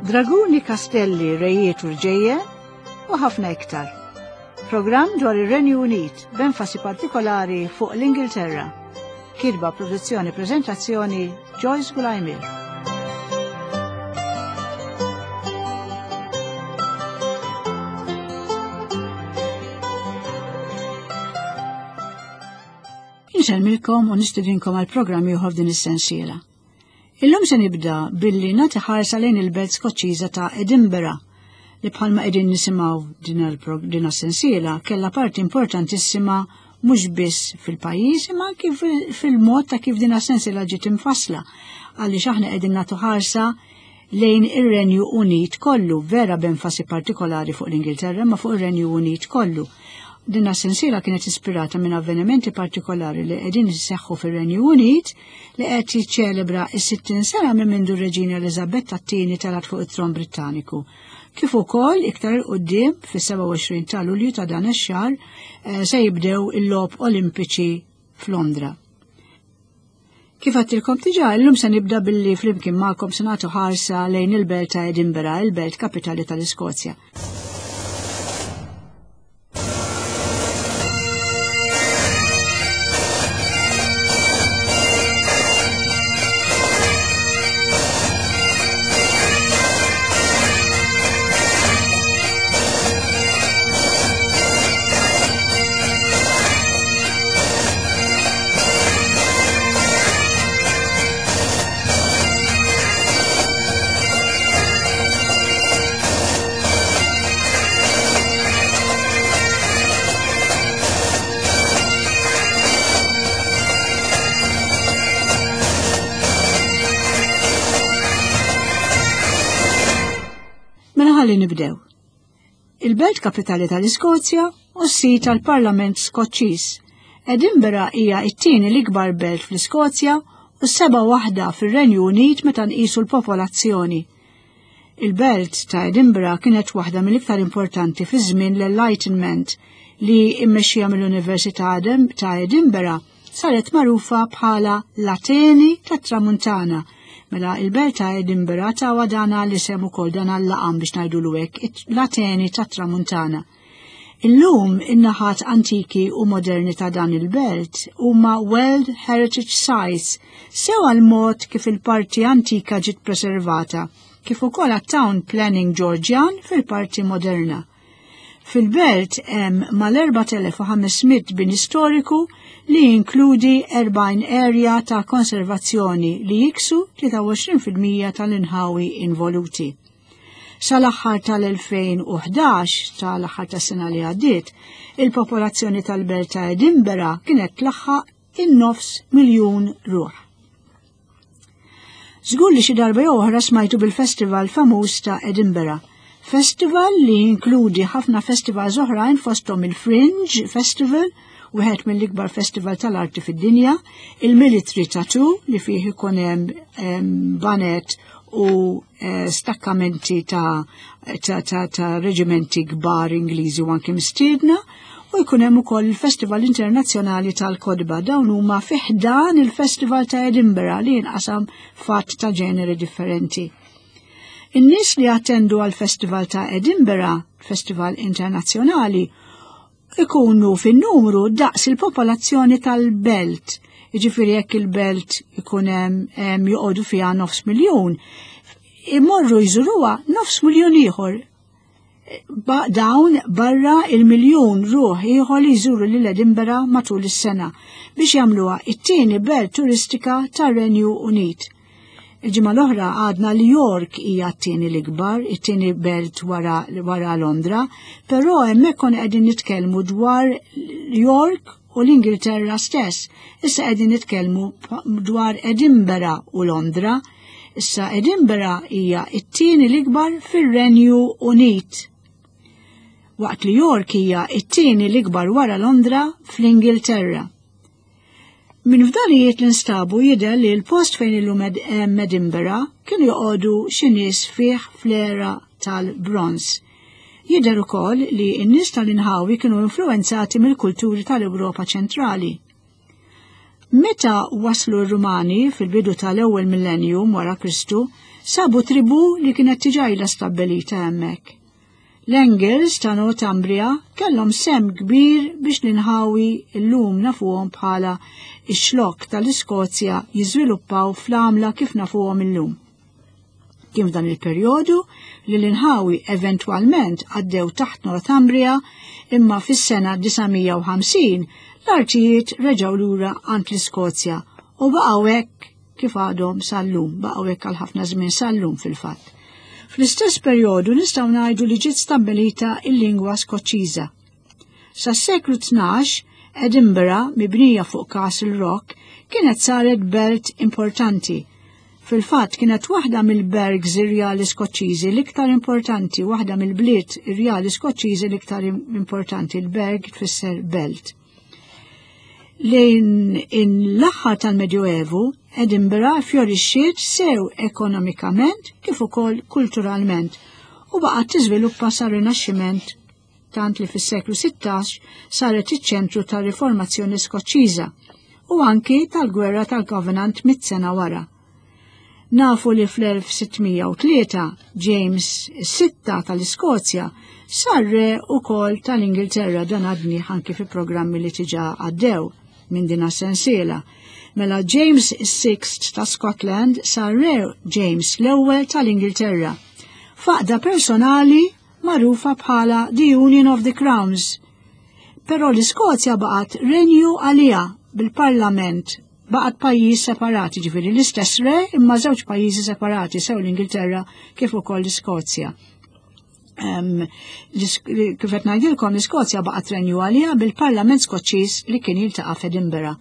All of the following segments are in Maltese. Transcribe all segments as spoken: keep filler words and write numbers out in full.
draguni, kastelli, rejiet u rġejjen u ħafna iktar. Programm dwar ir-Renju Unit b'enfasi partikolari fuq l-Ingilterra. Kitba, produzzjoni, preżentazzjoni Joyce Gulajmir. Inselmilkom u nistedinkom għal programm ieħor din is-sensiela. Illum se nibda billi nagħti ħarsa lejn il-belt Skoċċiża ta' Edinburgh li bħalma qegħdin nisimgħu din is-sensiela kellha parti importantissima mhux biss fil-pajjiż imma anke fil-mod ta' kif din is-sensiela ġiet infassla għaliex aħna qegħdin nagħtu ħarsa lejn ir-Renju Unit kollu, vera b'enfasi partikolari fuq l-Ingilterra ma fuq ir-Renju Unit kollu. Din is-sensiela kienet ispirata minn avvenimenti partikolari li qegħdin isseħħu fir-Renju Unit li qed jiċċelebra s-sittin sena minn mindu r-Reġina Eliżabetta t-tieni telat fuq it-tron Brittaniku. Kif ukoll iktar quddiem fis-seba' u għoxrin ta' Lulju ta' dan ix-xahar se jibdew il-logħob Olimpiċi f'Londra. Kif għattilkom diġà llum se nibda billi flimkien magħkom se nagħtu ħarsa lejn il-belt ta' Edinburgh, il-belt kapitali tal-Iskozja. Ħalli nibdew. Il-belt kapitali tal-Iskozja u s-sit tal-Parlament Skoċċiż. Edinburgh hija t-tieni l-ikbar belt fl-Iskozja u s-seba' waħda fir-Renju Unit meta nqisu l-popolazzjoni. Il-belt ta' Edinburgh kienet waħda mill-iktar importanti fi żmien l-Enlightenment li mmexxija mill-Università ta' Edinburgh saret magħrufa bħala l-Ateni tat-Tramuntana. Mela il-belt ta' Edinburgh tawa dana li sem ukoll dan għall-laqam biex ngħidulu hekk l-Ateni tat-Tramuntana. Illum in-naħat antiki u moderni ta' dan il-belt huma World Heritage Sites sew għall-mod kif il-parti antika ġiet preservata, kif ukoll għat-town planning Ġorġjan fil-parti moderna. Fil-belt hemm mal-erba' elef u ħamesmiet bini storiku li jinkludi erbgħin area ta' konservazzjoni li jiksu tlieta u għoxrin fil-mija tal-inħawi involuti. Sal-aħħar tal-elfejn u ħdax, tal-aħħar tas-sena li għaddiet, il-popolazzjoni tal-belt ta' Edinburgh kienet tlaħħaq in-nofs miljun ruħ. Żgur li xi darba jew oħra smajtu bil-festival famuż ta' Edinburgh. Festival li jinkludi ħafna festivals oħrajn fosthom il-Fringe Festival, wieħed mill-ikbar festival tal-arti fid-dinja, il-Military Tattoo li fih ikun hemm banet u stakkamenti ta' ta' ta' ta' reġimenti kbar Ingliżi u anke mistiedna, u jkun hemm ukoll il-Festival Internazzjonali tal-Kodba. Dawn huma fih dan il-Festival ta' Edinburgh li jinqasam fatt ta' ġeneri differenti. In-nies li attendu għal Festival ta' Edinburgh, Festival Internazzjonali, ikunu fin-numru daqs il-popolazzjoni tal-belt. Jiġifieri jekk il-belt ikun hemm joqogħdu fiha nofs miljun, imorru jżuruha nofs miljun ieħor. Dawn barra il-miljun ruħ ieħor li jżuru lil Edinburgh matul is-sena biex jagħmluha it-tieni belt turistika tar-Renju Unit. Il-ġimgħa l-oħra għadna li York hija t-tieni l-ikbar, it-tieni belt wara, wara Londra, però hemmhekk konna qegħdin nitkellmu dwar York u l-Ingilterra stess. Issa qegħdin nitkellmu dwar Edinburgh u Londra. Issa Edinburgh hija t-tieni l-ikbar fir-Renju Unit. Waqt li York hija t-tieni l-ikbar wara Londra fl-Ingilterra. Min fdalijiet li nstabu jidher li l-post fejn illum Edinburgh kienu joqogħdu xi nies fih fl-era tal-Bronz. Jidher ukoll li n-nies tal-inħawi kienu influenzati mill-kulturi tal-Ewropa ċentrali. Meta waslu r-Rumani fil-bidu tal-ewwel millennium wara Kristu, sabu tribu li kienet tiġajla stabbilita hemmhekk. L-Angles ta' Northumbria kellhom sem kbir biex l-inħawi llum nafuhom bħala ix-xlokk tal-Iskozja jiżviluppaw fl-għamla kif nafuhom illum. Kien f'dan il-perjodu li l-inħawi eventwalment għaddew taħt Northumbria imma fis-sena tisa' u ħamsin l-artijiet reġgħu lura għand l-Iskozja u baqgħu hekk kif għadhom sal-lum, baqgħu hekk għal ħafna żmien sal-lum fil-fatt. Fl-istess perjodu nistgħu ngħidu li ġiet stabbilita l-lingwa Skoċċiża. Sas-seklu tnax Edinburgh, mibnija fuq Castle Rock, kienet saret belt importanti. Fil-fatt kienet waħda mill-bergs irjali Skoċċiżi l-iktar importanti, waħda mill-bliet irjali Skoċċiżi l-iktar importanti, il-berg tfisser belt. Lejn l-aħħar tal-Medjoevu, Edinburgh fjorixxiet sew ekonomikament kif ukoll kulturalment u baqgħet tiżviluppa sar rinaxximent tant li fis-seklu sittax saret iċ-ċentru tar-riformazzjoni Skoċċiża u anki tal-gwerra tal-Covenant mit-sena wara. Nafu li fl-elf sittmija u tlieta James is-sitta tal-Iskozja sar re ukoll tal-Ingilterra, dan għadni anki fi programmi li tiġa għaddew minn din sensiela. Mela James is-sixt ta' Scotland sar re James l-ewwel tal-Ingilterra. Faqda personali magħrufa bħala The Union of the Crowns. Però l-Iskozja baqgħet renju għaliha bil-Parlament, baqgħet pajjiż separati, ġifieri l-istess re imma żewġ pajjiżi separati sew l-Ingilterra kif ukoll l-Iskozja. Um, kif qed ngħidilkom l-Iskozja baqgħet renju għaliha bil-Parlament Skoċċiż li kien jiltaqa' f'Edinburgh.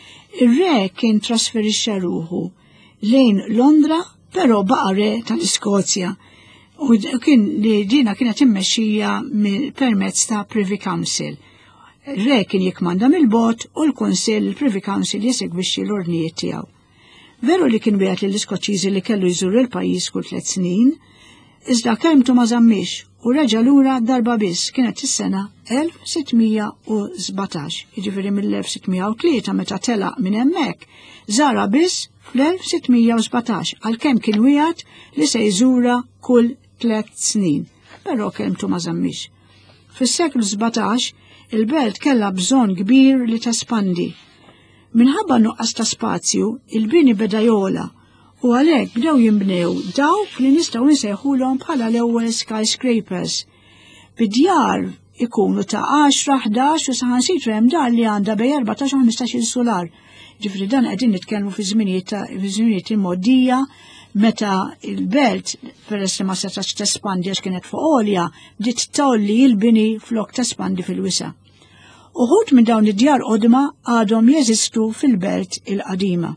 Ir-re kien trasferixxa ruħu lejn Londra, però baqa' re tal-Iskozja. U kien li dina kienet immexxija permezz ta' Privy Council. Re kien jikmanda mill-bot u l-Kunsill il-Privy Council jesegwixxi l-ordnijiet tiegħu. Veru li kien wieħed lill-Iskoċċiżi li kellu jżur il-pajjiż kull tliet snin, iżda kelmtu ma żammix u reġa' lura darba biss kienet is-sena elf sittmija u sbatax, jiġifieri mill-elf sittmija u tlieta meta telaq minn hemmhekk, żara biss fl-elf sittmija u sbatax għalkemm kien wieħed li se jżura kull tliet snin, però kelmtu ma żammix. Fis-seklu sbatax il-belt kellha bżonn kbir li tespandi. Minħabba nuqqas ta' spazju, il-bini beda jola u għalhekk bdew jinbnew dawk li nistgħu nsejħulhom bħala l-ewwel skyscrapers. Bid-djar ikunu ta' għaxra, ħdax u saħansitru hemm dar li għandha bejn erbatax u ħmistax-il solar. Ġifri dan qegħdin nitkellmu fi żminijiet il-moddija meta il-belt peress li ma setax tespandi għax kienet fuq għolja bdiet tolli l-bini flok tespandi fil-wisa. Uħud minn dawn id-djar qodma għadhom jeżistu fil-belt il-qadima.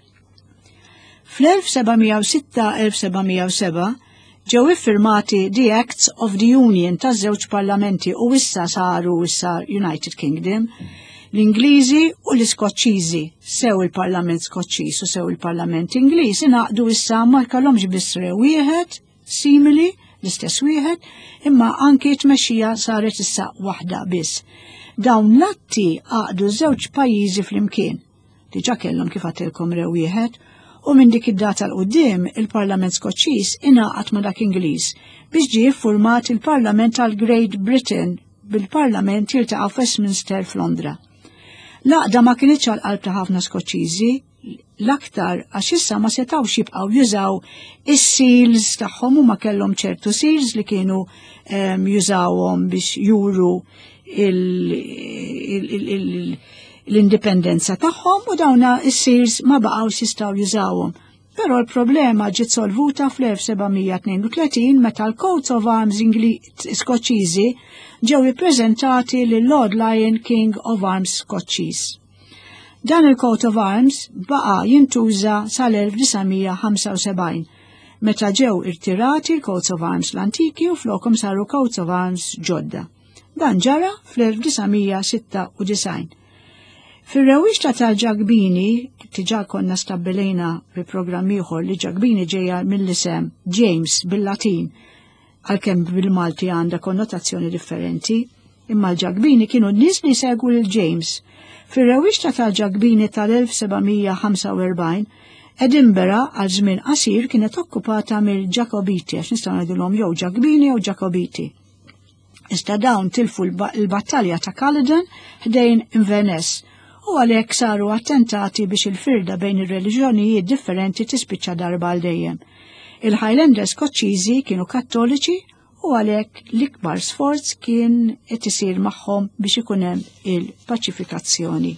Fl-elf sebgħimija u sitta elf sebgħimija u seba' ġew iffirmati the Acts of the Union taż-żewġ parlamenti u issa saru issa United Kingdom. L-Ingliżi u l-Iskoċċiżi sew il-Parlament Skoċċiż u sew il-Parlament Ingliż ingħaqdu issa ma jkollhomx biss re wieħed simili l-istess wieħed imma anke t-tmexxija saret issa waħda biss. Dawn l-atti għaqdu żewġ pajjiżi flimkien. Diġà kellhom kif għatilkom re wieħed u minn dik id-data l-qudiem il-Parlament Skoċċiż ingħaqad ma' dak Ingliż biex ġie ffurmat il-Parlament tal-Great Britain bil-Parlament jiltaqgħu f'Westminster f'Londra. L-għaqda ma kienitx għal-qalb ta' ħafna Skoċċiżi, l-aktar għax issa ma setgħux jibqgħu jużaw is-seals tagħhom huma kellhom ċertu seals li kienu um, jużawhom biex juru l-indipendenza tagħhom u dawna is-seals ma baqgħux jistgħu jużawhom. Però l-problema ġiet solvuta fl-elf sebgħimija tnejn u tletin meta l-Coats of Arms Skoċċiżi ġew ippreżentati lil Lord Lion King of Arms Skoċċiż. Dan il-Coat of Arms baqa' jintuża sal-elf disgħamija ħamsa u sebgħin meta ġew irtirati l-Coats of Arms l-antiki u flokhom saru Coats of Arms ġodda. Dan ġara fl-elf disgħamija sitta u disgħin. Fir-rewwixta tal-Ġagbini, tiġà konna stabbilejna fi programm ieħor li Ġagbini ġejja mill-isem James bil-Latin, għalkemm bil-Malti għandha konnotazzjoni differenti, imma l-Ġagbini kienu n-nies li segwu lil James. Fir-rewwixta tal-Ġagbini tal-elf sebgħimija ħamsa u erbgħin, Edinburgh għal żmien qasir kienet okkupata mill-Ġakobiti, għax nistgħu ngħidulhom jew Ġakbini jew Ġakobiti. Iżda dawn tilfu l-battalja ta' Culloden ħdejn Inverness u għalhekk saru attentati biex il-firda bejn ir-reliġjonijiet differenti tispiċċa darba għal dejjem. Il-Highlanders Skoċċiżi kienu Kattoliċi u għalhekk l-ikbar sforz kien qed isir magħhom biex ikun hemm il-paċifikazzjoni.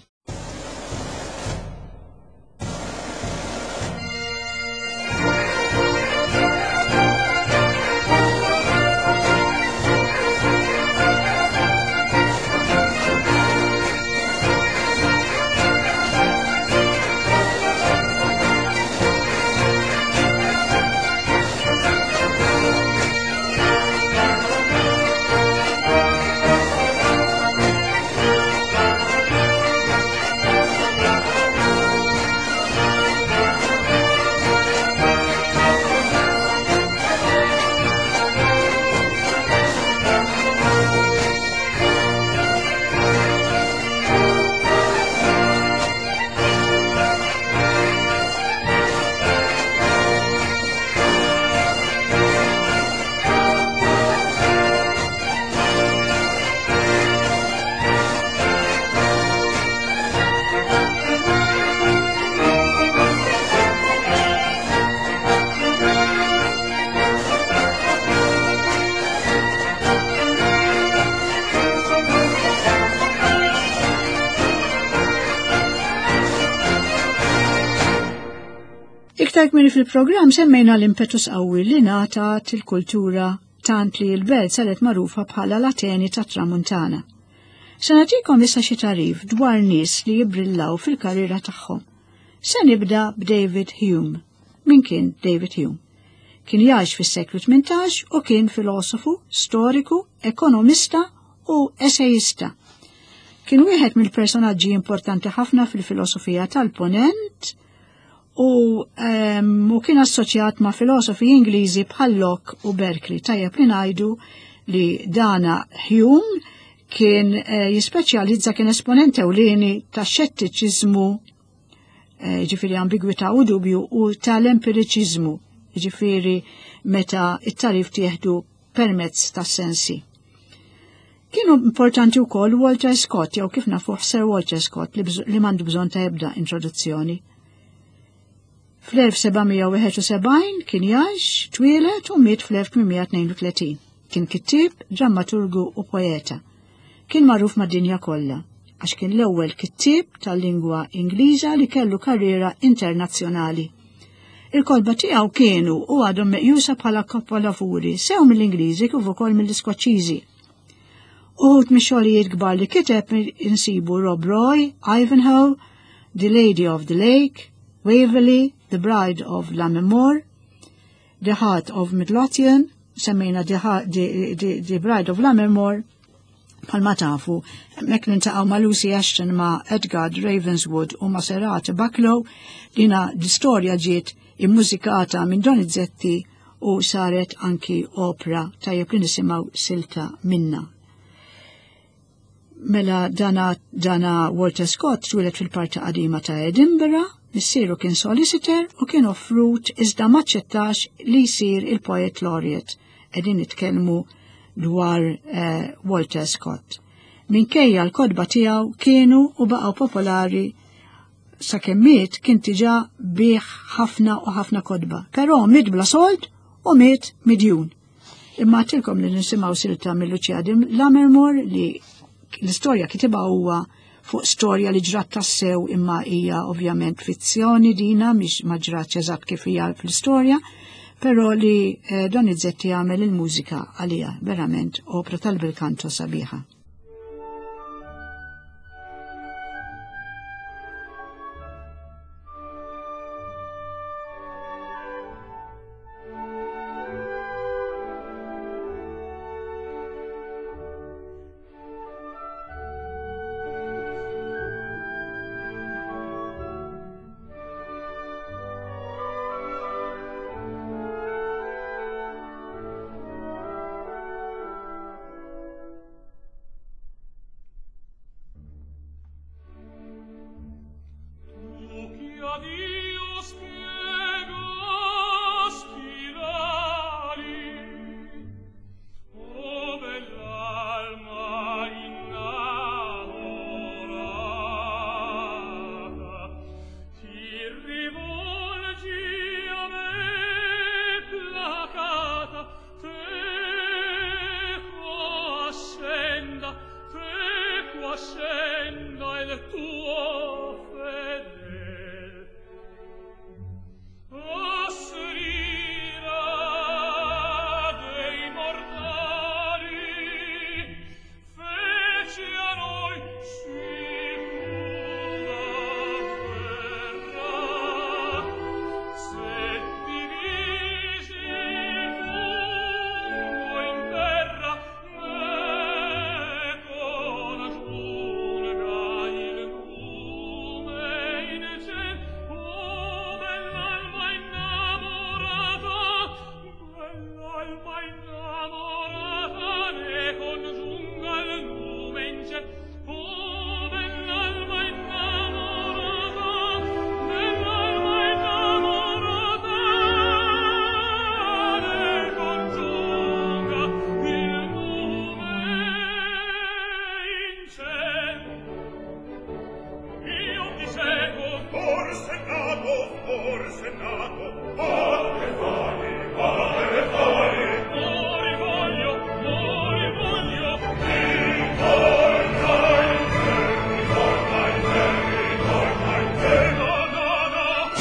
Iktar kmini fil-programm semmejna l-impetus qawwi li ngħatat il-kultura tant li l-belt saret magħrufa bħala l-Ateni tat-Tramuntana. Se nagħtikom issa xi tarif dwar nies li jibrillaw fil-karriera tagħhom. Se nibda b'David Hume. Min kien David Hume? Kien jgħix fis-seklu tmintax u kien filosofu, storiku, ekonomista u essejista. Kien wieħed mill-personaġġi importanti ħafna fil-filosofija tal-Ponent u um, u kien assoċjat ma' filosofi Ingliżi bħal Locke u Berkeley. Tajjeb li ngħidu li dana Hume kien uh, jispeċjalizza kien esponent ewlieni ta' xettiċiżmu, uh, ġifieri ambigwità u dubju, u tal-empiriċiżmu, ġifieri meta it-tarif tieħdu permezz tas-sensi. Kienu importanti wkoll Walter Scott, jew kif nafuh Sir Walter Scott, li, li m'għandu bżonn ta' ebda introduzzjoni. fl-elf sebgħimija wieħed u sebgħin kien jgħix, twieled u miet fl-elf tminmija tnejn u tletin. Kien kittieb, drammaturgu u poeta. Kien magħruf mad-dinja kollha għax kien l-ewwel kittieb tal-lingwa Ingliża li kellu karriera internazzjonali. Il-kolba tiegħu kienu u għadhom meqjusa bħala kapolavuri sew mill-Ingliżi kif ukoll mill-Iskoċċiżi. Uħud mix-xogħlijiet kbar li kiteb insibu Rob Roy, Ivanhoe, The Lady of the Lake, Waverley, The Bride of Lammermoor, The Heart of Midlothian, semmejna The, the, the, the Bride of Lammermoor, palma tafu, mek nintaqaw ma' Lucy Ashton ma' Edgar Ravenswood u ma' Serata Bucklow, dina l-istorja ġiet immużikata minn Donizetti u saret anki opera tajjeb li nisimaw silta minna. Mela dana, dana Walter Scott twilet fil-parti qadima ta' Edinburgh, missieru kien solicitor u kien offrut iżda maċċettax li jsir il-poet laureate. Qegħdin nitkellmu dwar uh, Walter Scott. Minkejja l-kodba tiegħu kienu u baqgħu popolari sakemm miet kien diġà bih ħafna u ħafna kodba. Però miet bla sold u miet midjun. Imma tilkom li nisimgħu silta mill-Lucia Lammermoor li l-istorja kitibha huwa fuq storja li ġrat tassew imma hija ovvjament fizzjoni dina mhix ma ġratx eżatt kif hija fl-istorja, però li eh, Donizetti għamel il-mużika għalija verament opera tal-bil-kanto sabiħa. scenda il tuo fedel osserira dei mortali fece a noi sicura verrà se divisi il fungo in terra ne congiunga il lume in ciel. Oh, bell'alma innamorata, bell'alma innamorata, ne congiunga il lume in ciel. Oh, bell'alma innamorata, bell'alma innamorata, ne congiunga il lume in ciel. Io ti seguo, Forse nato, forse nato, ma che fai, ma che fai? mori voglio, mori voglio, Ritorna in te, ritorna in te, ritorna in te. no, no, no.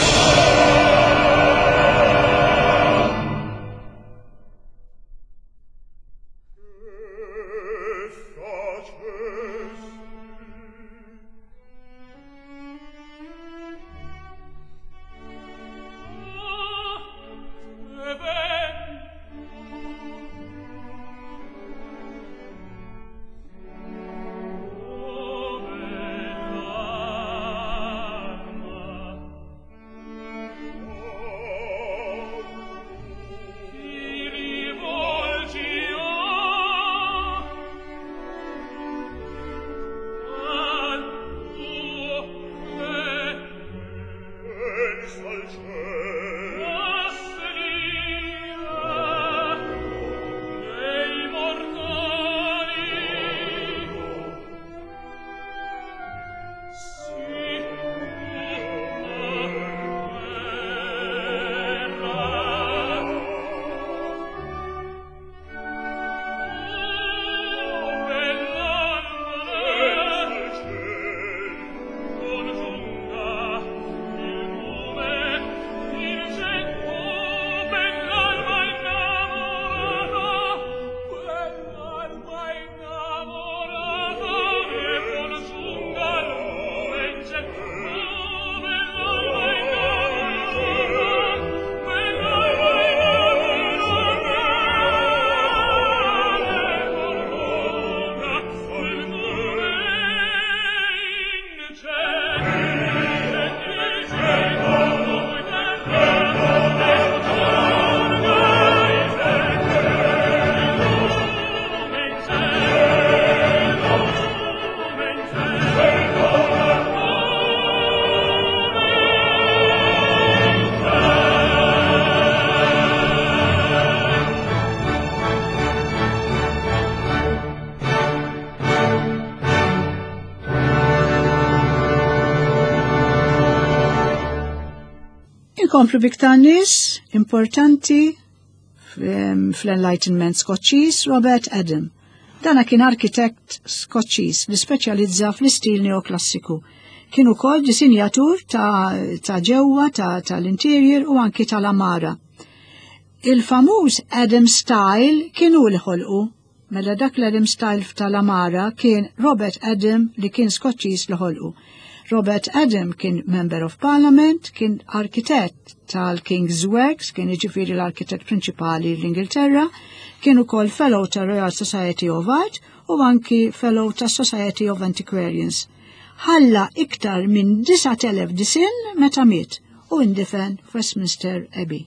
Che facesti? E ben, oh, bell'alma, ti rivolgi al tuo fedel. Pensa al cielo, Osserira dei mortali Inkomplu biktar nies importanti fl- fl-Enlightenment Skoċċiż Robert Adam. Dana kien arkitekt Skoċċiż li speċjalizza fl-istil neoklassiku. Kien ukoll disinjatur ta' ta' ġewwa ta' tal-interior u anki tal-amara. Il-famuż Adam Style kienu l-ħolqu, mela dak l-Adam Style tal-amara kien Robert Adam li kien Skoċċiż l-ħolqu. Robert Adam kien Member of Parliament, kien arkitett tal-King's Works, kien iġifieri l-arkitett prinċipali l-Ingilterra, kien ukoll Fellow tal-Royal Society of Art u anki Fellow tas-Society of Antiquarians. Ħalla iktar minn tisa' elef disin meta miet u indifen Westminster Abbey.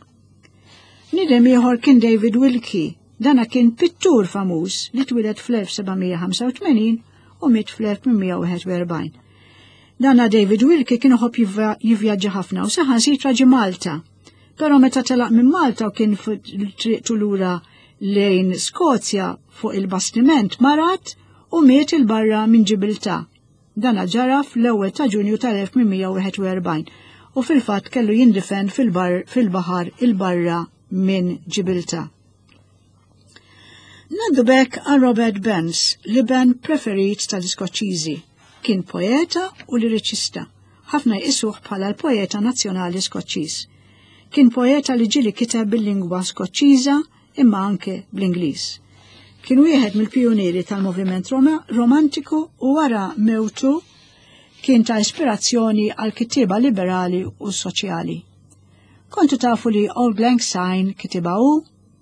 Nidem ieħor kien David Wilkie, dana kien pittur famuż li twilet fl-elf sebgħmija ħamsa u tmenin u miet fl-elf tminmija wieħed u erbgħin. Dana David Wilkie kien uħobb jivvjaġġa ħafna u saħansitra ġie Malta. Però meta telaq minn Malta u kien triqtu lura lejn Skozja fuq il-bastiment marat u miet il-barra minn Ġibilta. Dana ġara fl-ewwel ta' Ġunju tal-elf tminmija wieħed u erbgħin u fil-fatt kellu jindifen fil-baħar il-barra minn Ġibilta. Naddu bekk għal Robert Burns, li ben preferit tal-Iskoċċiżi. Kien poeta u liriċista. Ħafna jqisuh bħala l-poeta nazzjonali Skoċċiż. Kien poeta li ġili kiteb bil-lingwa Skoċċiża imma anke bl-Ingliż. Kien wieħed mill-pjunieri tal-moviment romantiku u wara mewtu kien ta' ispirazzjoni għal kittieba liberali u soċjali. Kontu tafu li Auld Lang Syne kitiba u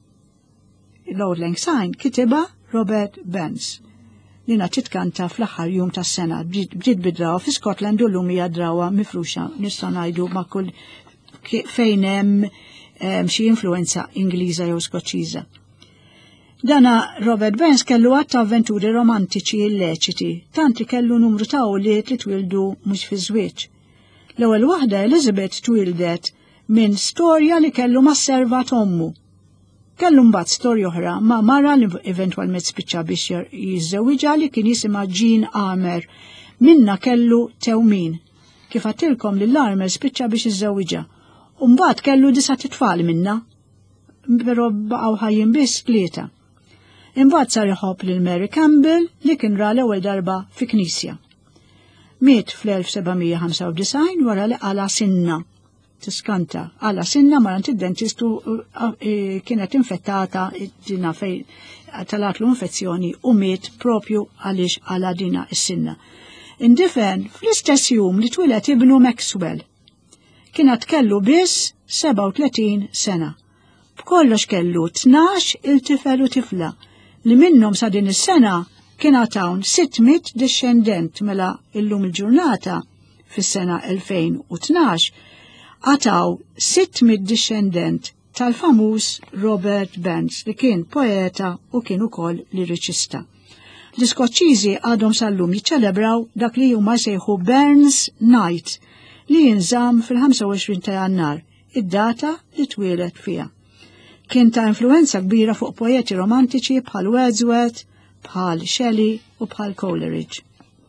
Auld Lang Syne kitiba Robert Burns. Lina titkanta fl-aħħar jum tas-sena bdiet bidrawa fi Scotland u llum hija drawa mifruxa nista' ngħidu ma' kull fejn hemm xi influenza Ingliża jew Skoċċiża. Dana Robert Burns kellu għatta avventuri romantiċi illeċiti, tanti kellu numru ta' uliet li twildu mhux fi żwieġ. L-ewwel waħda Elizabeth twildet minn storja li kellu ma' serva ommu. Kellu mbagħad storja oħra ma' mara li eventwalment spiċċa biex jiżżewwiġha li kien jisimha Jean Armer. Minna kellu tewmin. Kif għattilkom li l-Armer spiċċa biex jiżżewwiġha. U mbagħad kellu disa' titfal minna, però baqgħu ħajjin biss tlieta. Imbagħad sar iħobb lil Mary Campbell li kien ra l-ewwel darba fi knisja. Miet fl-elf sebgħamija ħamsa u design wara li qala sinna. Tiskanta, għala sinna marant id-dentistu kienet infettata dina fej talatlu infezzjoni u miet propju għalix għala dina is-sinna. Indifen fl-istess jum li twilet ibnu Maxwell. Kienet kellu biss seba' u tletin sena. B'kollox kellu tnax il-tifel u tifla li minnhom sa din is-sena kien hawn sittmit discendent mela illum il-ġurnata fis-sena elfejn u tnax għataw sittmit discendent tal-famuż Robert Burns li kien poeta u kien ukoll liriċista. L-Iskoċċiżi għadhom sal-lum jiċċelebraw dak li huma jsejħu Burns Night li jinżamm fil-ħamsa u għoxrin ta' Jannar, id-data li twieled fiha. Kien ta' influenza kbira fuq poeti romantiċi bħal Wordsworth, bħal Shelley u bħal Coleridge.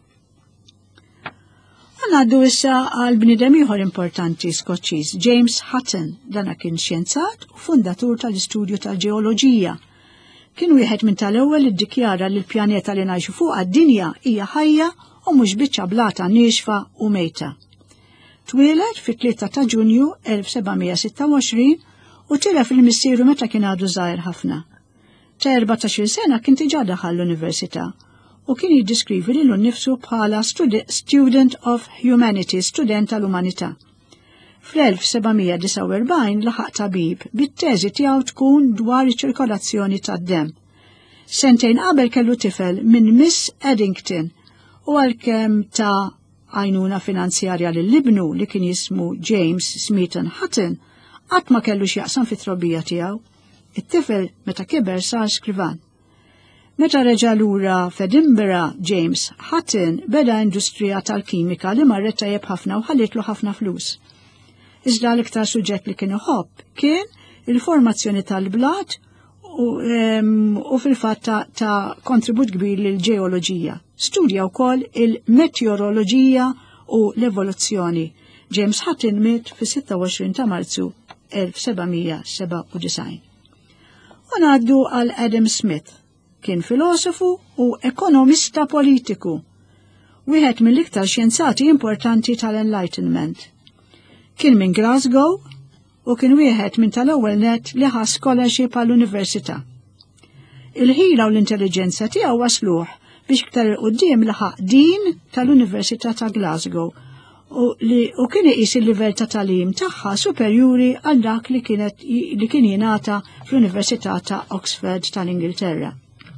Għanaddu issa għal bnidem ieħor importanti Skoċċiż, James Hutton, dana kien xjenzat u fundatur tal-istudju tal-ġeoloġija. Kien wieħed minn tal-ewwel iddikjara li l-pjaneta li ngħixu fuq għad-dinja hija ħajja u mhux biċċa blata nixfa u mejta. Twieled fit-tlieta ta' Ġunju elf sebgħamija sitta u għoxrin u tila fil-missieru meta kien għadu żgħir ħafna. Ta' erbatax-il sena kien diġà daħal l-Università u kien jiddiskrivi lilu nnifsu bħala Student of Humanities, student tal-Umanità. Fl-elf sebgħamija disa' u erbgħin laħaq tabib bit-teżi tiegħu tkun dwar iċ-ċirkolazzjoni tad-demm. Sentejn qabel kellu tifel minn Miss Eddington u għalkemm ta' għajnuna finanzjarja lill-ibnu li kien jismu James Smeaton Hutton qatt ma kellu x'jaqsam fit-trobbija tiegħu. It-tifel meta kiber sar skrivan. Meta reġa' lura f'Edinburgh, James Hutton beda industrija tal-kimika li marret tajjeb ħafna u ħallitlu ħafna flus. Iżda l-iktar suġġett li kien iħobb kien il-formazzjoni tal-blat u, um, u fil-fatt ta', ta kontribut kbir lill-ġeoloġija. Studja wkoll il-meteoroloġija u l-evoluzzjoni. James Hutton miet fis-sitta u għoxrin ta' Marzu elf sebgħamija seba' u design. U ngħaddu għal Adam Smith. Kien filosofu u ekonomista politiku, wieħed mill-iktar xjenzati importanti tal-Enlightenment. Kien minn Glasgow u kien wieħed minn tal-ewwel net li ħa scholarship għall-Università. Il-ħila u l-intelligenza tiegħu wasluh biex iktar il-qudiem laħaq din tal-Università ta' Glasgow u li u kien iqis il-livell ta' tagħlim tagħha superjuri għal dak li kienet li kien jingħata fl-Università ta' Oxford tal-Ingilterra.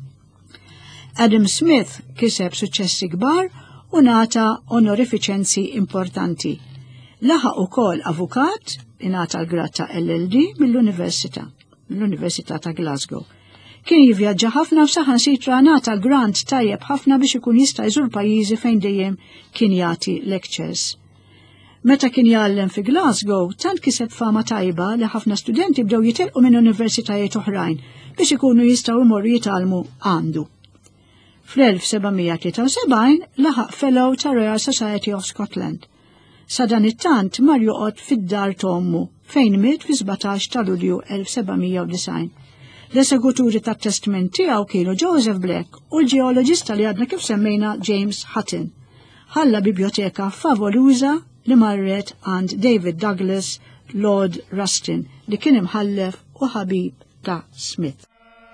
Adam Smith kiseb suċċessi kbar u nata onorifiċenzi importanti. Laħaq ukoll avukat ingħata l-grad ta' L L D mill-Università, mill-Università ta' Glasgow. Kien jivvjaġġa ħafna f'saħansitra ngħata l-grant tajjeb ħafna biex ikun jista' jżur pajjiżi fejn dejjem kien jagħti lectures. Meta kien jgħallem fi Glasgow, tant kiseb fama tajba li ħafna studenti bdew jitilqu minn universitajiet oħrajn biex ikunu jistgħu jmorru jitgħallmu għandu. Fl-elf sebgħamija tlieta u sebgħin laħaq fellow ta' Royal Society of Scotland. Sa dan it-tant mar joqgħod fid-dar tommu fejn miet fi sbatax ta' Lulju elf sebgħamija u design. L-eseguturi tat-testament tiegħu kienu Joseph Black u l-ġeoloġista li għadna kif semmejna James Hutton. Ħalla biblioteka favoruża li marret għand David Douglas, Lord Rustin, li kien imħallef u ħabib ta' Smith.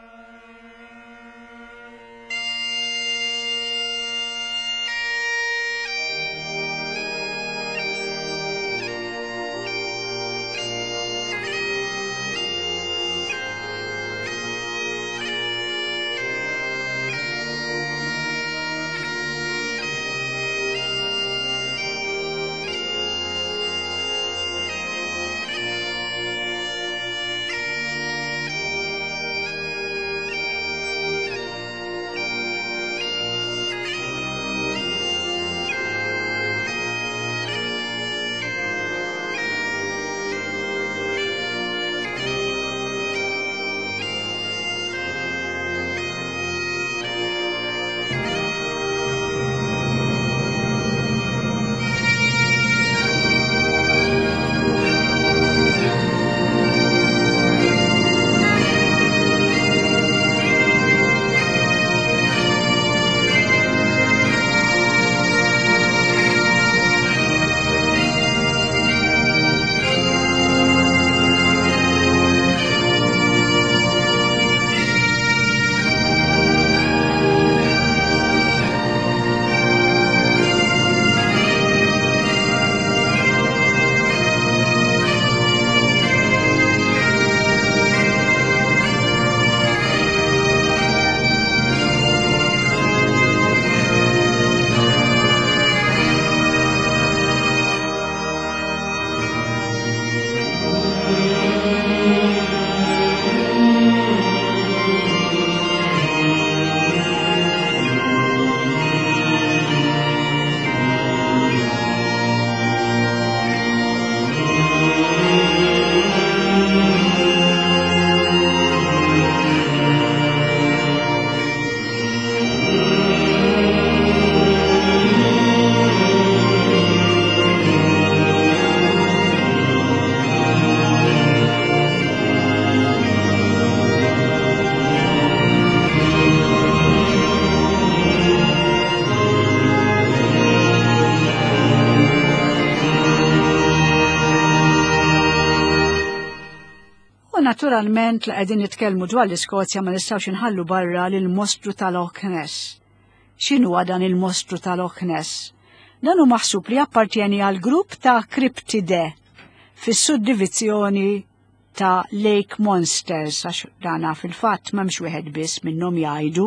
Naturalment li qegħdin nitkellmu dwar l-Iskozja ma nistgħux inħallu barra lill-mostru tal-Loch Ness. X'inhuwa dan il-mostru tal-Loch Ness? Dan hu maħsub li appartjeni għal grupp ta' Cryptidae fis-suddiviżjoni ta' Lake Monsters għax dana fil-fatt m'hemmx wieħed biss minnhom jgħidu,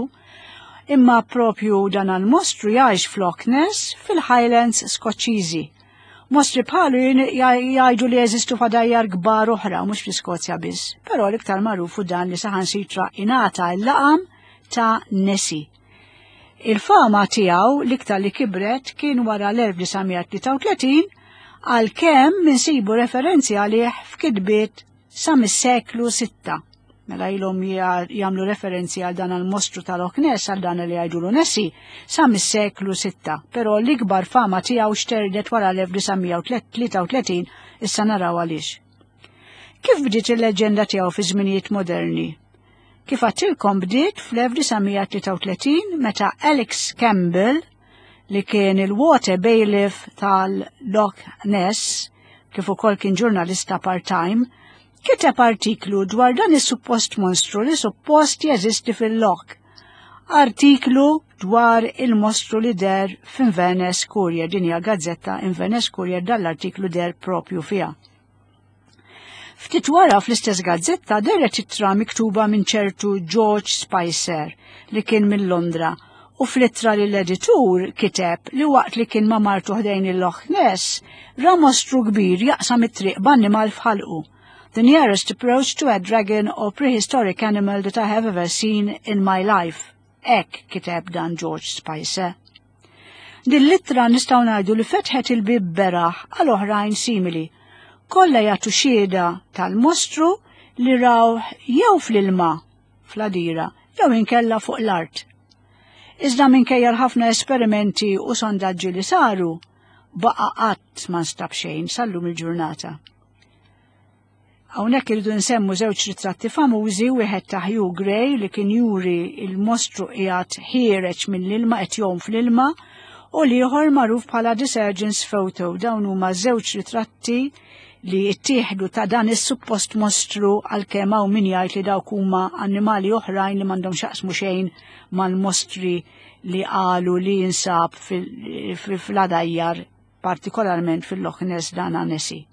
imma propju dan il-mostru jgħix f'Loch Ness fil-Highlands Skoċċiżi. Mostri bħalu jgħidu li jeżistu f'dajjar kbar oħra mhux fl-Iskozja biss, però l-iktar magħrufu dan li saħansitra ingħata l-laqam ta' Nessie. Il-fama tiegħu l-iktar li kibret kien wara l-elf tisa' tlieta u tletin għalkemm insibu referenzi għalih f'kitbiet sa mis-seklu sitta. Mela ilhom jagħmlu referenzi għal dan il-mostru tal-Loch Ness għal dan li jgħidulu Nessie sa mis-seklu sitta, però l-ikbar fama tiegħu xterdet wara l-elf tisa' tlieta u tletin issa naraw għaliex. Kif bdiet il-leġenda tiegħu fi żminijiet moderni? Kif għattilkom bdiet fl-elf tisa' tlieta u tletin meta Alex Campbell li kien il-water bailiff tal-Loch Ness, kif ukoll kien ġurnalista part-time, kiteb artiklu dwar dan is-suppost monstru li suppost jeżisti fil-loch. Artiklu dwar il-mostru li der f'Inverness Courier, din hija gazzetta Inverness Courier dal-artiklu der propju fiha. Ftit wara fl-istess gazzetta deret ittra miktuba minn ċertu George Spicer li kien minn Londra u fl-ittra lill-editur kiteb li waqt li kien ma' martu ħdejn il-Loch Ness ra mostru kbir jaqsam it-triq b'annimal fħalqu. The nearest approach to a dragon or prehistoric animal that I have ever seen in my life. Ek kiteb dan George Spicer. Din littra nistgħu ngħidu li fetħet il-bib beraħ għal oħrajn simili. Kollha jagħtu xhieda tal-mostru li raw jew fl-ilma fl-adira jew inkella fuq l-art. Iżda minkejja ħafna esperimenti u sondaġġi li saru, baqa' qatt ma nstab xejn sallum il-ġurnata. Hawnhekk irridu nsemmu żewġ ritratti famużi, wieħed ta' Hugh Gray li kien juri il-mostru qiegħed ħiereġ mill-ilma qed jgħum fl-ilma u l-ieħor magħruf bħala The Surgeon's Photo. Dawn huma żewġ ritratti li ttieħdu ta' dan is-suppost mostru għalkemm hawn min jgħid li dawk huma annimali oħrajn li m'għandhom x'jaqsmu xejn mal-mostri li qalu li jinsab fil-Għadajjar, partikolarment fil-Loch Ness dan Nessie.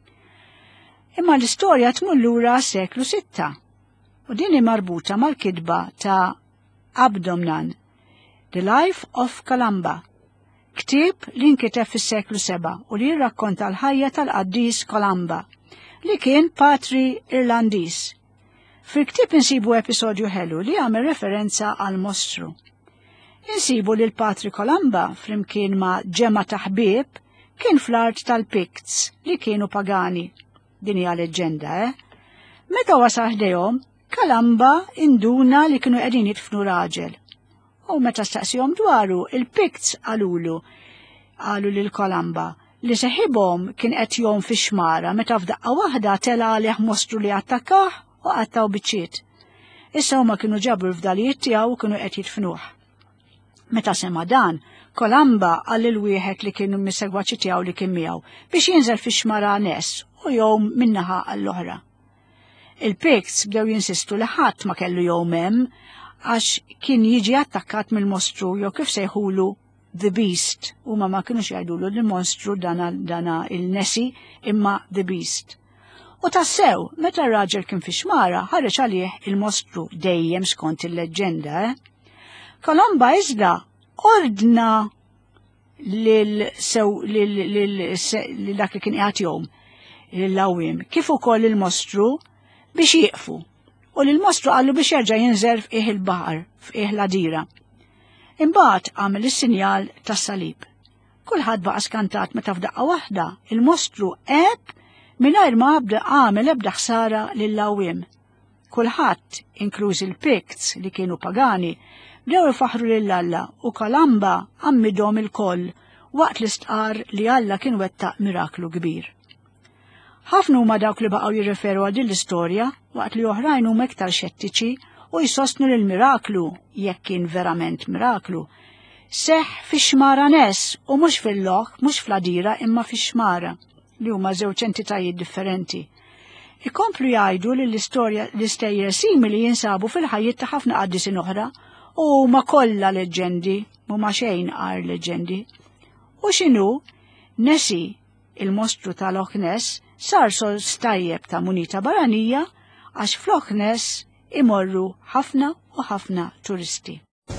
Imma l-istorja tmur lura seklu sitta u din hi marbuta mal-kitba ta' Abdomnan, The Life of Columba, ktieb li nkiteb fis-seklu seba' u li jirrakkonta l-ħajja tal-Qaddis Columba li kien patri Irlandiż. Fil-ktieb insibu episodju ħelu li għamel referenza għal mostru. Insibu li l-patri Columba flimkien ma' ġema ta' ħbieb kien fl-art tal-Picts li kienu pagani. Din hija leġenda, eh? Meta wasal ħdejhom, Columba induna li kienu qegħdin jitfnu raġel. U meta staqsihom dwaru, il-Picts qalulu qalu lil Columba li seħibhom kien qed jgħum fix-xmara meta f'daqqa waħda tela għalih mostru li attakkah u qattaw biċċiet. Issa huma kienu ġabru l-fdalijiet tiegħu u kienu qed jitfnuh. Meta sema dan, Columba qal lil wieħed li kienu mis-segwaċi tiegħu li kien miegħu biex jinżel fix-xmara Ness u jgħum minnaħa għall-oħra. Il-Picts bdew jinsistu li ħadd ma kellu jgħum hemm għax kien jiġi attakkat mill-mostru jew kif sejħulu The Beast, huma ma kinux jgħidulu l-monstru dana, dana il-Nessie imma The Beast. U tassew, meta r-raġel kien fix-xmara ħareġ għalih il-mostru dejjem skont il-leġenda, eh? Columba iżda ordna lil sew lil dak li kien qiegħed jgħum l-lawim kif ukoll il-mostru biex jieqfu u lill-mostru qallu biex jerġa' jinżel f'qiegħ il-baħar f'qiegħ l-għadira. Imbagħad għamel is-sinjal tas-salib. Kulħadd baqa' skantat meta f'daqqa waħda il-mostru qeb mingħajr ma għamel ebda ħsara lill-lawim. Kulħadd, inkluż il-Picts li kienu pagani, bdew ifaħru lill-Alla u Columba għammidhom il-koll waqt l-istqar li Alla kien wettaq miraklu kbir. Ħafna huma dawk li baqgħu jirreferu għal din l-istorja waqt li oħrajn huma iktar xettiċi u jsostnu li l-miraklu, jekk kien verament miraklu, seħħ fix-xmara Ness u mhux fil-loħ, mhux fl-għadira imma fix-xmara li huma żewġ entitajiet differenti. Ikomplu jgħidu li l-istorja l-istejjer simili jinsabu fil-ħajjiet ta' ħafna qaddisin oħra u ma kollha leġendi u ma xejn qar leġendi. U x'inhu Nessie, il-mostru ta' Loch Ness, sar sol stajjeb ta' munita barranija għax f'Loch Ness imorru ħafna u ħafna turisti.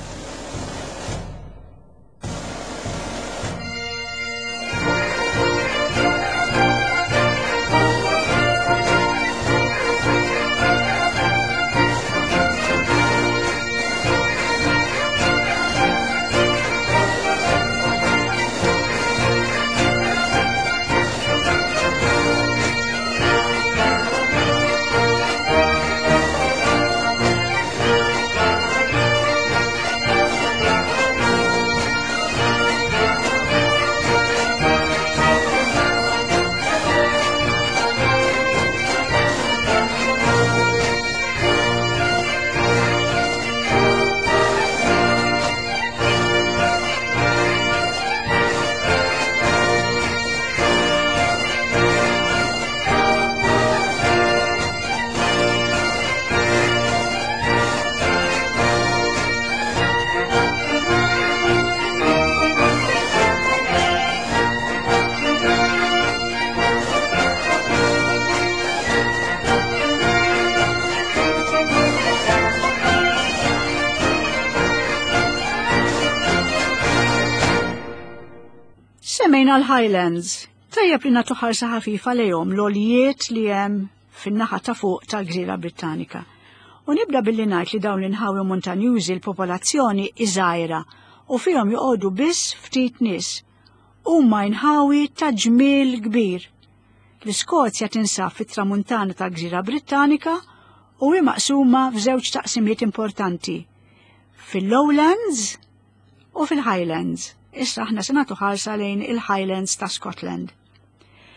Semmejna l-Highlands, tajjeb li nagħtu ħarsa ħafifa lejhom l-għoljiet li hemm fin-naħa ta' fuq tal-Gżira Brittanika. U nibda billi ngħid li dawn l-inħawi montanjużi l-popolazzjoni iżgħira u fihom joqogħdu biss ftit nies. Huma inħawi ta' ġmiel kbir. L-Iskozja tinsab fit-tramuntana tal-Gżira Brittanika u hi maqsuma f'żewġ taqsimiet importanti, fil-Lowlands u fil-Highlands. Issa aħna se nagħtu ħarsa lejn il-Highlands ta' Scotland.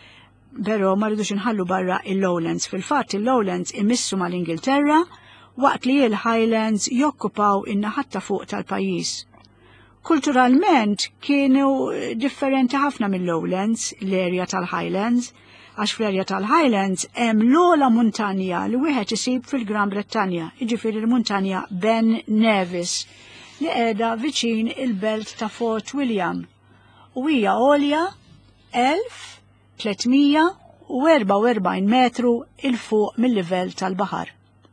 Però ma rridux inħallu barra il-Lowlands. Fil-fatt il-Lowlands imissu mal-Ingilterra waqt li il-Highlands jokkupaw in-naħat ta' fuq tal-pajjiż. Kulturalment kienu differenti ħafna mill-Lowlands, l-erja tal-Highlands, għax fl-erja tal-Highlands hemm l-ogħla muntanja li wieħed isib fil-Gran Brittanja, jiġifieri l-muntanja Ben Nevis, li qiegħda viċin il-belt ta' Fort William u hija għolja elf tlietmija u erba' u erbgħin metru il fuq mill-livell tal-baħar.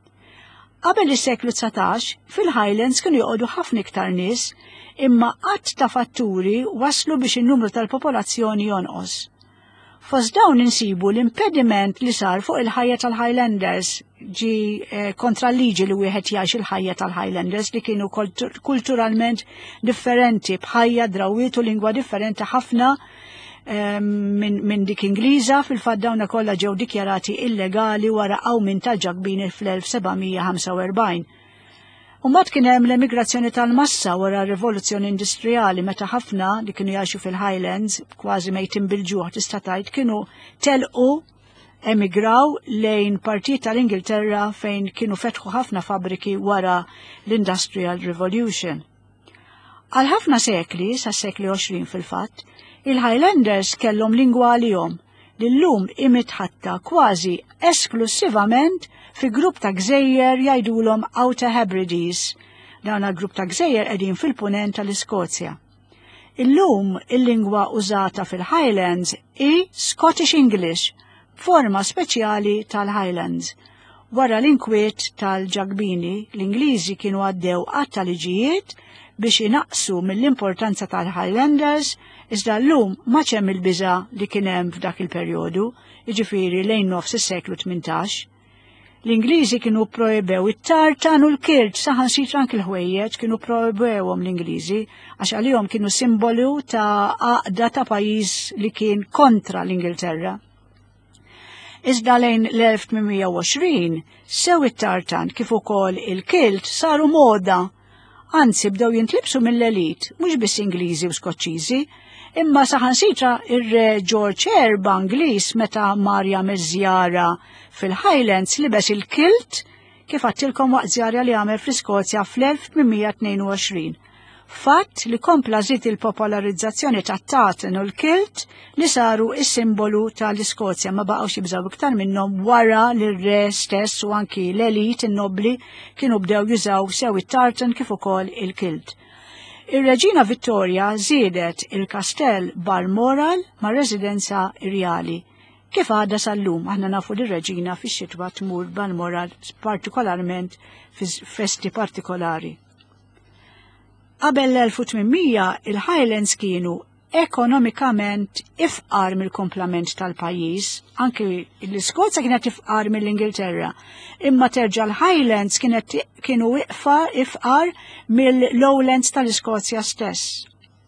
Qabel is-seklu tsatax, fil-Highlands kienu joqogħdu ħafna iktar nies, imma qatt ta' fatturi waslu biex in-numru tal-popolazzjoni jonqos. Fost dawn insibu l-impediment li sar fuq il-ħajja tal-Highlanders ġi eh, kontra l-liġi li wieħed jgħix il-ħajja tal-Highlanders li kienu kultur kulturalment differenti b'ħajja drawiet u lingwa differenti ħafna eh, minn min dik Ingliża. Fil-fatt dawna kollha ġew dikjarati illegali wara qawmin ta' ġagbin fl-elf sebgħmija ħamsa u erbgħin. U mbagħad kien hemm l-emigrazzjoni tal-massa wara r-rivoluzzjoni industrijali meta ħafna li kienu jgħixu fil-Highlands kważi mejtin bil-ġuħ tista' tgħid kienu telqu emigraw lejn partit tal-Ingilterra fejn kienu fetħu ħafna fabbriki wara l-Industrial Revolution. Għal ħafna sekli, sas-sekli għoxrin fil-fatt, il-Highlanders kellhom lingwa għalihom li llum imitħatta kważi esklusivament fi grupp ta' gżejjer jgħidulhom Outer Hebrides. Dawn grupp ta' gżejjer qegħdin fil-punent tal-Iskozja. Illum il-lingwa użata fil-Highlands hi Scottish English, forma speċjali tal-Highlands. Wara l-inkwiet tal-ġagbini, l-Ingliżi kienu għaddew għatta liġijiet biex inaqsu mill-importanza tal-Highlanders, iżda llum ma ċemm il-biża li kien hemm f'dak il-perjodu, jiġifieri lejn nofs is-seklu tmintax. L-Ingliżi kienu proibew it-tartan u l-kirt saħansitra anke l-ħwejjeġ kienu proibewhom l-Ingliżi għax għalihom kienu simbolu ta' għaqda ta' pajjiż li kien kontra l-Ingilterra. Iżda lejn l-elf tminmija u għoxrin sew it-tartan kif ukoll il-kilt saru moda, anzi bdew jintlibsu mill-elit, mhux biss Ingliżi u Skoċċiżi, imma saħansitra ir-re George Erba Ingliż meta mar jagħmel żjara fil-Highlands libes il-kilt kif għattilkom waqt żjara li għamel fl-Iskozja fl-elf tminmija u tnejn u għoxrin. Fatt li kompla żied il-popolarizzazzjoni tat-tartan u l-kilt li saru is-simbolu tal-Iskozja ma baqgħux jibżgħu iktar minnhom wara li r-re stess u anki l-elit in-nobli kienu bdew jużaw sew it-tartan kif ukoll il-kilt. Ir-Reġina Vittoria żiedet il-Kastell Balmoral ma' residenza irjali. Kif għadha sal-lum aħna nafu li r-Reġina fix-xitwa tmur Balmoral partikolarment fi festi partikolari. Qabel l-elf u tminmija il-Highlands kienu ekonomikament ifqar mill-komplement tal-pajjiż, anke l-Iskozja kienet ifqar mill-Ingilterra, imma terġa' l-Highlands kienet kienu ifqar ifqar mill-Lowlands tal-Iskozja stess.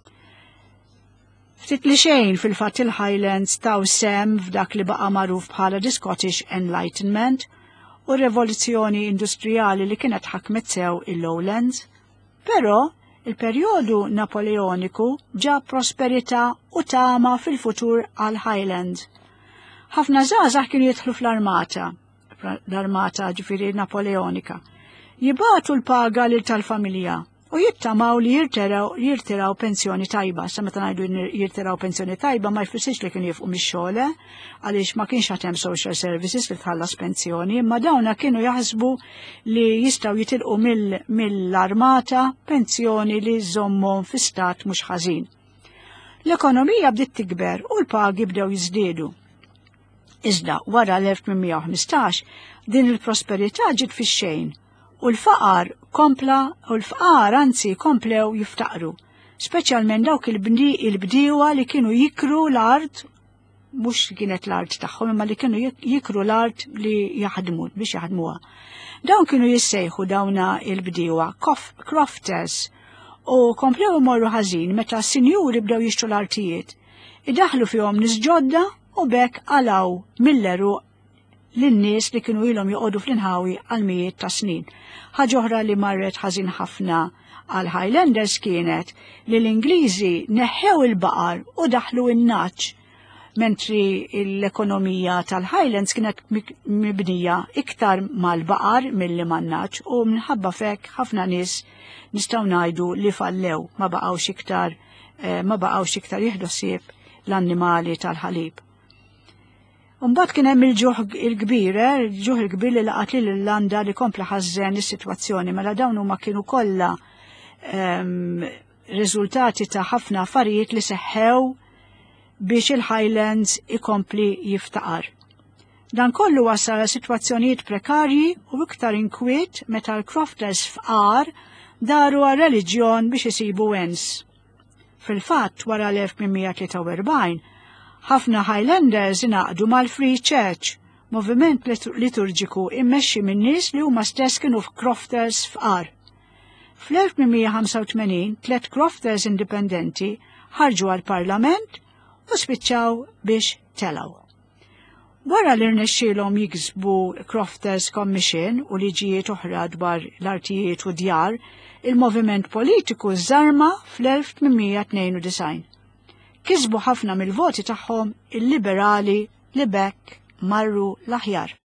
Ftit li xejn fil-fatt il-Highlands taw sem f'dak li baqa' magħruf bħala the Scottish Enlightenment u r-rivoluzzjoni industrijali li kienet ħakmet sew il-Lowlands, però il-perjodu Napoleoniku ġab prosperità u tama fil-futur għal Highlands. Ħafna żgħażagħ kienu jidħlu fl-armata, l-armata ġifieri Napoleonika, jibgħatu l-paga lil tal-familja u jittamaw li jirtiraw jirtiraw pensjoni tajba. Sa meta ngħidu jirtiraw pensjoni tajba ma jfissirx li kienu jifqu mix-xogħol għaliex ma kienx għad hemm social services li tħallas pensjoni, imma dawna kienu jaħsbu li jistgħu jitilqu mill-armata pensjoni li żommhom fi stat mhux ħażin. L-ekonomija bdiet tikber u l-pagi bdew jiżdiedu. Iżda wara l-elf tminmija u ħmistax din il-prosperità ġiet fix-xejn u l-faqar kompla u l-faqar anzi komplew jiftaqru, speċjalment dawk il-bdiewa li kienu jikru l-art, mhux kienet l-art tagħhom imma li kienu jikru l-art li jaħdmu biex jaħdmuha. Dawn kienu jissejħu dawna il-bdiewa crofters u komplew imorru ħażin meta s-sinjuri bdew jixtru l-artijiet. Idaħlu fihom nies ġodda u bekk għalaw mill-eruq lin-nies li kienu ilhom joqogħdu fl-inħawi għal mijiet ta' snin. Ħaġa oħra li marret ħażin ħafna għal Highlanders kienet li l-Ingliżi neħħew il-baqar u daħlu in-naċ. mentri l-ekonomija tal-Highlands kienet mibnija iktar mal-baqar mill-li mannaċ u minħabba fek ħafna nies nistgħu ngħidu li fallew ma baqgħux iktar eh, ma baqgħux iktar jieħdu ssieb l-annimali tal-ħalib. Mbagħad kien hemm il-ġuħ il-kbir, il-ġuħ il-kbir li laqat lil Irlanda li kompla ħażen is-sitwazzjoni mela dawn huma kienu kollha um, riżultati ta' ħafna affarijiet li seħħew biex il-Highlands ikompli jiftaqar. Dan kollu wasal sitwazzjonijiet prekarji u iktar inkwiet meta l-crofters fqar daru għal reliġjon biex isibu wens. Fil-fatt wara l-elf tminmija tlieta u erbgħin ħafna Highlanders inaqdu mal-Free Church, moviment liturġiku immexxi minn nies li huma stess kienu crofters fqar. Fl-elf tminmija ħamsa u tmenin tliet crofters indipendenti ħarġu għall-Parlament u spiċċaw biex telaw. Wara li rnexxielhom jiksbu Crofters Commission u liġijiet oħra dwar l-artijiet u djar, il-moviment politiku żarma fl-elf tminmija tnejn u design. Kisbu ħafna mill-voti tagħhom il-liberali li bekk marru l-aħjar.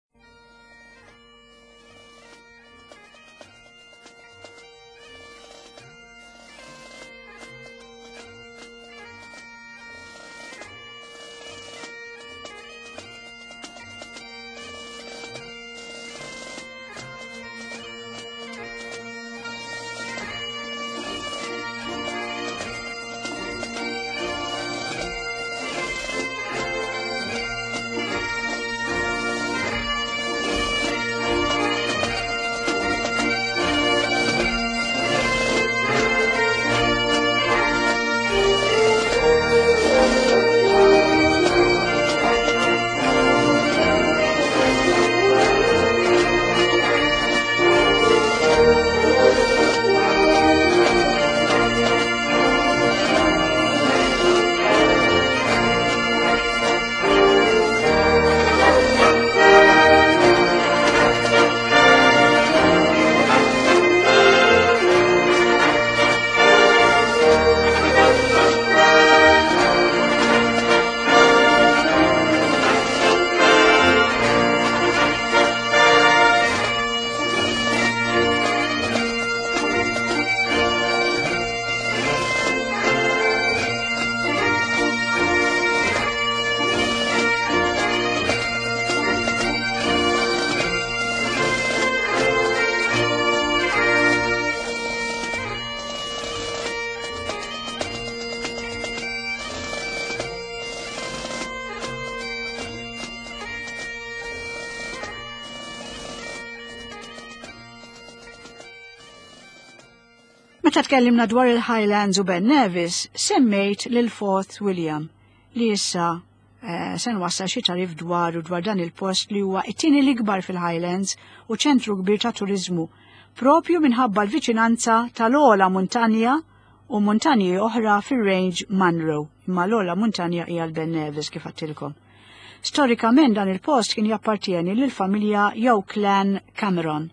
Meta tkellimna dwar il-Highlands u Ben Nevis, semmejt lil Fort William li issa eh, se nwassal xi tarif dwar u dwar dan il-post li huwa t-tieni l-ikbar fil-Highlands u ċentru kbir ta' turiżmu, propju minħabba l-viċinanza tal-ogħla muntanja u muntanji oħra fir-range Munro, imma l-ogħla muntanja hija l-Ben Nevis kif għattilkom. Storikament dan il-post kien jappartieni lill-familja jew clan Cameron.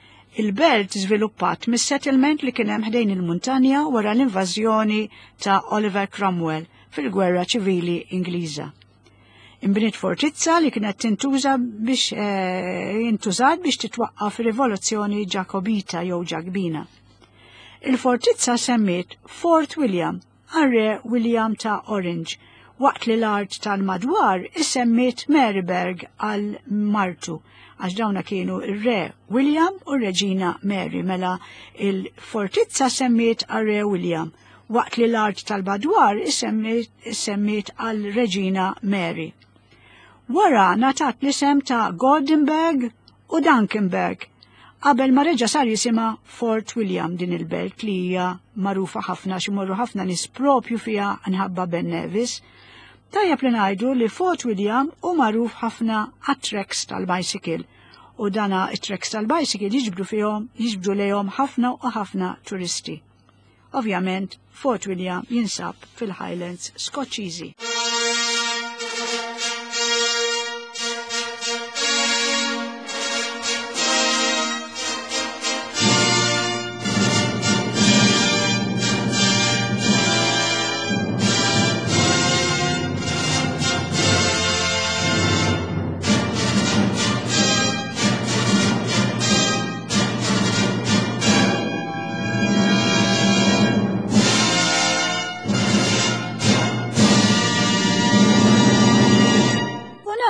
Il-belt żviluppat mis-settlement li kien hemm ħdejn il-muntanja wara l-invażjoni ta' Oliver Cromwell fil-Gwerra Ċivili Ingliża. Imbniet fortizza li kienet tintuża biex eh, jintużat biex titwaqqaf ir-rivoluzzjoni Ġakobita jew Ġakbina. Il-fortizza semmiet Fort William, għar-re William ta' Orange, waqt li l-art tal-madwar issemmiet Maryburgh għal Martu, għax dawna kienu il-re William u Reġina Mary, mela il-fortizza semmiet għal-re William, waqt li l-art tal-badwar semmiet għal-Reġina Mary. Wara natat l-isem ta' Gordonburg u Duncanburg, qabel ma reġa sar jisima Fort William din il-belt li hija magħrufa ħafna x'imorru ħafna nies propju fiha nħabba Ben Nevis. Tajjeb li ngħidu li Fort William u magħruf ħafna għat-treks tal-bicycle u dana it-treks tal-bicycle jiġbru fihom jiġbru lejhom ħafna u ħafna turisti. Ovvjament, Fort William jinsab fil-Highlands Skoċċiżi.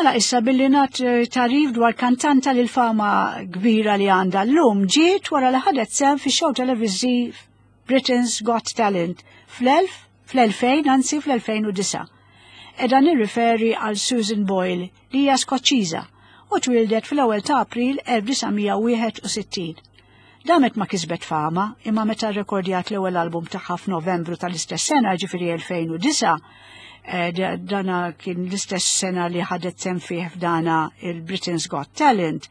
Nala issa billi nat tarif dwar kantanta li l-fama kbira li għandha llum ġiet wara li ħadet sehem fix-show televiżiv Britain's Got Talent fl-elf fl-elfejn anzi fl-elfejn u disa'. Edha nirriferi għal Susan Boyle li hija Skoċċiża u twildet fl-ewwel ta' April elf tisa' wieħed u sittin. Damet ma kisbet fama imma meta rrekordjat l-ewwel album tagħha f'Novembru tal-istess sena ġifieri elfejn u disa' dana kien l-istess sena li ħadet sehem fih f'dana il-Britain's Got Talent.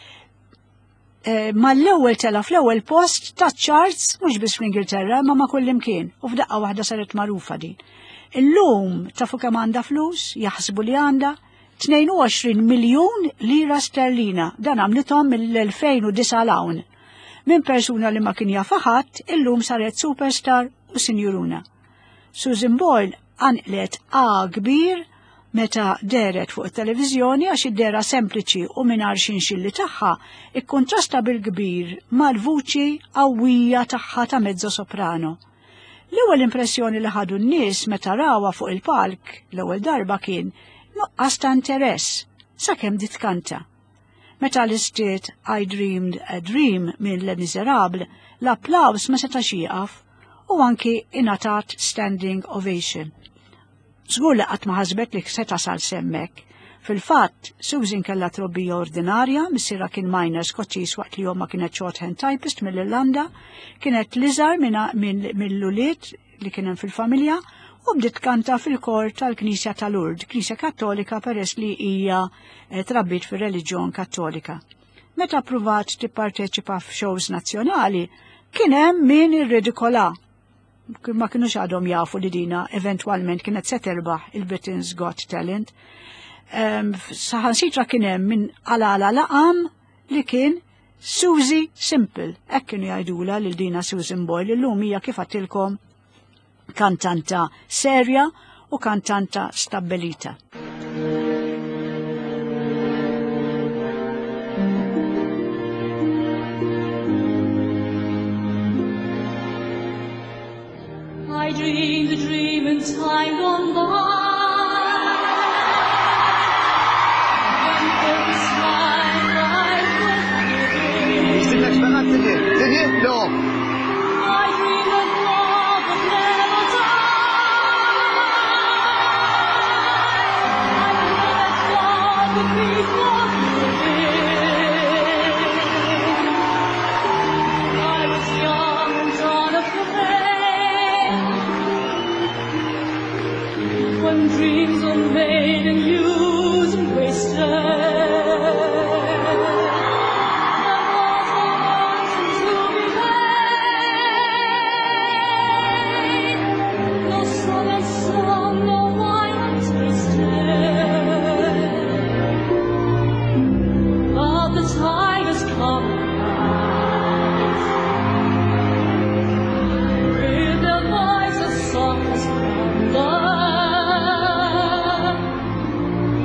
Ma l-ewwel tela fl-ewwel post ta' charts mhux biss fl-Ingilterra ma ma kullimkien u f'daqqa waħda saret magħrufa din. Illum tafu kemm għandha flus, jaħsbu li għandha tnejn u għoxrin miljun lira sterlina. Dan għamlithom mill-elfejn u disa' l-hawn. Minn persuna li ma kien jafa ħadd illum saret superstar u sinjuruna. Susan Boyle għanqlet A kbir meta deret fuq it-televiżjoni għax id-dera sempliċi u mingħajr xinxilli tagħha ikkontrasta bil-kbir mal-vuċi qawwija tagħha ta' mezzo soprano. L-ewwel impressjoni li ħadu n-nies meta rawha fuq il-palk l-ewwel darba kien nuqqas ta' interess sakemm dit kanta. Meta l-istiet I Dreamed a Dream minn Les Miserables, l-applaws ma setax jieqaf u anki ingħatat standing ovation. Żgur li qatt ma ħasbet li se tasal semmek. Fil-fatt, Susan kellha trobbija ordinarja, missiera kien miner Skoċċiż waqt li ma kienet shorthand typist mill-Irlanda, kienet liżar mill-luliet li kien hemm fil-familja u bdiet kanta fil-kor tal-Knisja ta' Lourdes, Knisja Kattolika peress li hija trabbit fir-reliġjon Kattolika. Meta pruvat tipparteċipa f'shows nazzjonali, kien hemm min irridikola. Ma kienux għadhom jafu li dina eventwalment kienet se terbaħ il-Britain's Got Talent. Saħansitra kien hemm min għala laqam li kien Susie Simple. Hekk kienu jgħidula lil dina Susan Boyle illum hija kif għattilkom kantanta serja u kantanta stabbilita. I dreamed a dream in time gone by. When there was time life was living. Nistiklek xtaqat tiġi, tiġi? No. I dreamed of love that never died. I knew that God would be forgiving. I was young and unafraid. When dreams are made and used and wasted, there was no ransom to be paid, no song and song, no wine untasted. But the time has come. With their voices soft as thunder,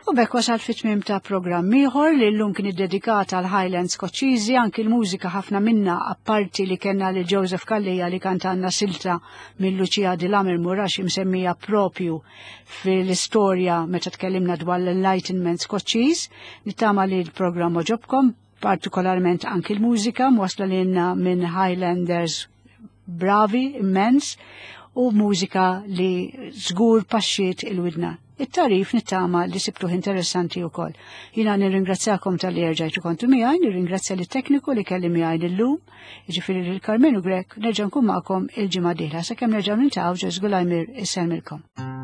U bekk wasalt fit-tmiem ta' programm ieħor li llum kien iddedikat għal Highlands Skoċċiżi, anki l-mużika ħafna minna apparti li kellna li Joseph Kallija li kantanna silta minn Lucia di Lamer Murax imsemmija propju fil-istorja meta tkellimna dwar l-Enlightenment Skoċċiż, nittama li l-programm oġobkom, partikolarment anki l-mużika mwasla lilna minn Highlanders bravi, immens, u mużika li żgur paxxiet il-widna. it-tarif nittama li sibtuh interessanti wkoll. Jiena nirringrazzjakom tal-li rġajtu kontu miegħi, nirringrazzja lit tekniku li kelli miegħi lillum, jiġifieri lil Karmenu Grek, nerġa' nkun magħkom il-ġimgħa d-dieħla sakemm nerġgħu niltaqgħu ġeż Gulajmir isselmilkom.